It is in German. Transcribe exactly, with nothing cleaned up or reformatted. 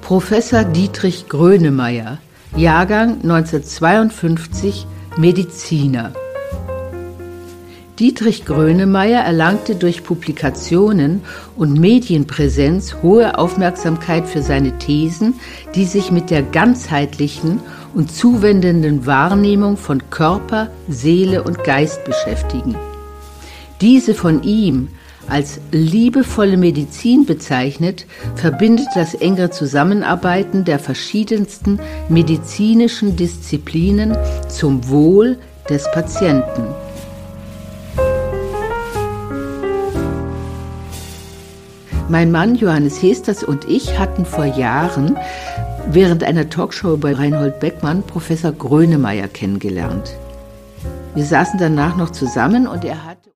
Professor Dietrich Grönemeyer, Jahrgang neunzehnhundertzweiundfünfzig, Mediziner. Dietrich Grönemeyer erlangte durch Publikationen und Medienpräsenz hohe Aufmerksamkeit für seine Thesen, die sich mit der ganzheitlichen und zuwendenden Wahrnehmung von Körper, Seele und Geist beschäftigen. Diese von ihm als liebevolle Medizin bezeichnet, verbindet das enge Zusammenarbeiten der verschiedensten medizinischen Disziplinen zum Wohl des Patienten. Mein Mann Johannes Hesters und ich hatten vor Jahren während einer Talkshow bei Reinhold Beckmann Professor Grönemeyer kennengelernt. Wir saßen danach noch zusammen und er hat